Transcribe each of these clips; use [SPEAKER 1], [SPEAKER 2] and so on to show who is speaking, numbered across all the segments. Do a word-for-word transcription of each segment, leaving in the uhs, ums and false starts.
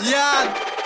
[SPEAKER 1] Я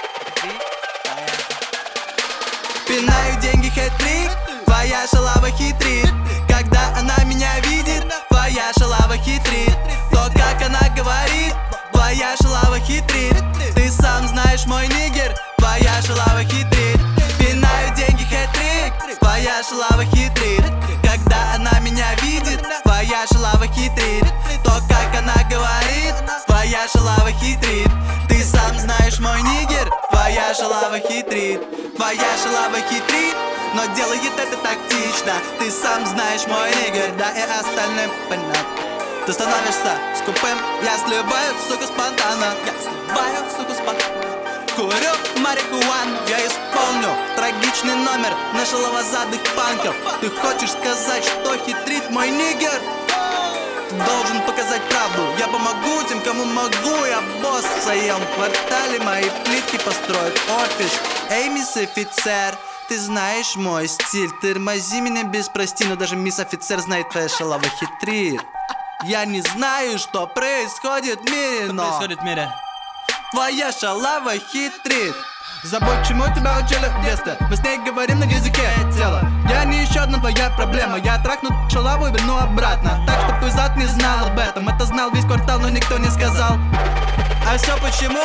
[SPEAKER 1] пинаю деньги, хэт-трик. Твоя шалава хитрит. Когда она меня видит, твоя шалава хитрит. То, как она говорит, твоя шалава хитрит. Ты сам знаешь, мой нигер, твоя шалава хитрит. Пинаю деньги, хэт-трик. Твоя шалава хитрит. Когда она меня видит, твоя шалава хитрит. То, как она говорит, твоя шалава хитрит. Ты сам знаешь, мой нигер, твоя шалава хитрит. Твоя шалава хитрит, но делает это тактично. Ты сам знаешь, мой нигер, да и остальным понятно. Ты становишься скупым, я сливаю, сука, спонтанно. Я сливаю, сука, спонтанно. Курю марихуану, я исполню трагичный номер на шаловозадых панков. Ты хочешь сказать, что хитрит мой нигер? Ты должен показать правду. Я помогу тем, кому могу. Я босс в своем квартале, мои плитки построят офис. Эй, мисс офицер, ты знаешь мой стиль. Тормози меня без прости, но даже мисс офицер знает, твоя шалава хитрит. Я не знаю, что происходит в мире, но
[SPEAKER 2] происходит в мире?
[SPEAKER 1] Твоя шалава хитрит. Забудь, чему тебя учили в детстве. Мы с ней говорим на языке тела. Я не еще одна твоя проблема. Я трахну шалаву и верну обратно. Так, чтоб твой зад не знал об этом. Это знал весь квартал, но никто не сказал. А все почему?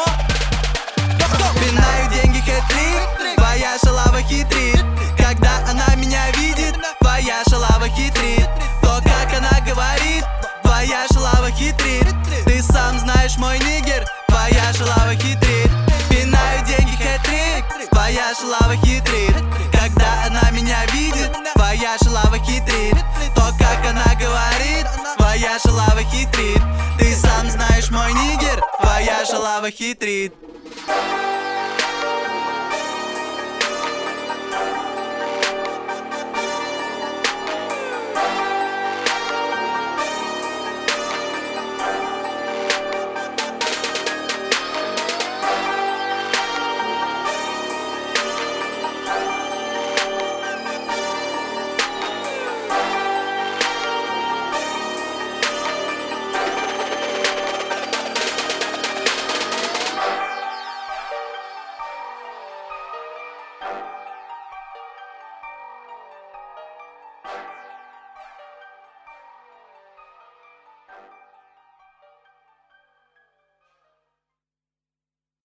[SPEAKER 1] Пинаю деньги, хэт-трик. Твоя шалава хитрит. Когда она меня видит, твоя шалава хитрит. То, как она говорит, твоя шалава хитрит. Ты сам знаешь, мой нигер, твоя шалава хитрит. Пинаю деньги, хэт-трик. Твоя шалава хитрит. Когда она меня видит, твоя шалава хитрит. То, как она говорит, твоя шалава хитрит. Ты сам знаешь, мой нигер, твоя шалава хитрит.